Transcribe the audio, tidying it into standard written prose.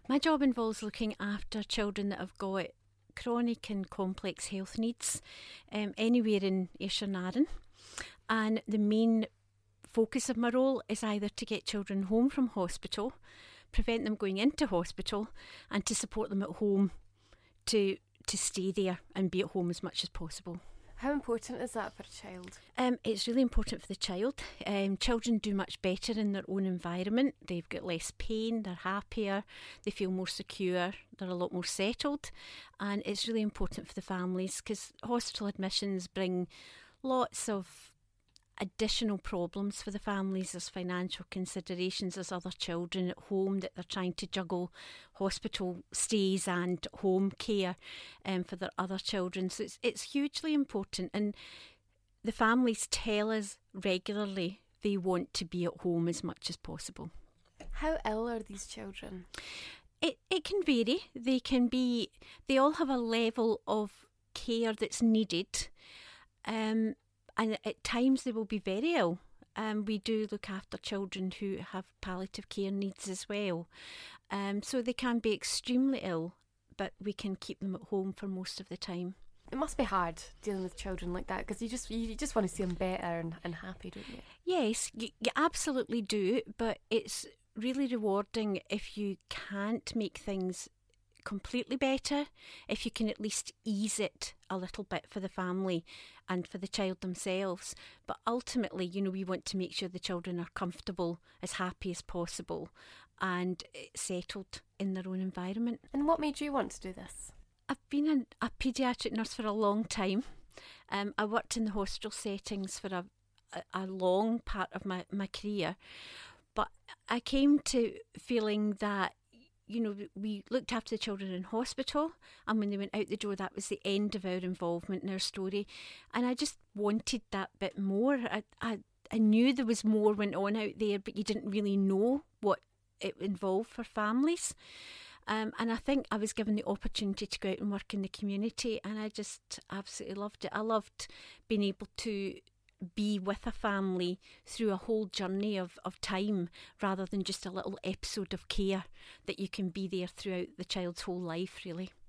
My job involves looking after children that have got chronic and complex health needs anywhere in Ayrshire and Arran. And the main focus of my role is either to get children home from hospital, prevent them going into hospital, and to support them at home to stay there and be at home as much as possible. How important is that for a child? It's really important for the child. Children do much better in their own environment. They've got less pain, they're happier, they feel more secure, they're a lot more settled. And it's really important for the families because hospital admissions bring lots of additional problems for the families. There's financial considerations, there's other children at home that they're trying to juggle hospital stays and home care for their other children. So it's hugely important, and the families tell us regularly they want to be at home as much as possible. How ill are these children? It can vary. They all have a level of care that's needed. And at times they will be very ill. We do look after children who have palliative care needs as well. So they can be extremely ill, but we can keep them at home for most of the time. It must be hard dealing with children like that because you just want to see them better and happy, don't you? Yes, you absolutely do, but it's really rewarding if you can't make things completely better, if you can at least ease it a little bit for the family and for the child themselves. But ultimately, we want to make sure the children are comfortable, as happy as possible, and settled in their own environment. And what made you want to do this? I've been a paediatric nurse for a long time. I worked in the hospital settings for a long part of my career, but I came to feeling that we looked after the children in hospital, and when they went out the door, that was the end of our involvement in our story. And I just wanted that bit more. I knew there was more went on out there, but you didn't really know what it involved for families. And I think I was given the opportunity to go out and work in the community, and I just absolutely loved it. I loved being able to be with a family through a whole journey of time rather than just a little episode of care, that you can be there throughout the child's whole life, really.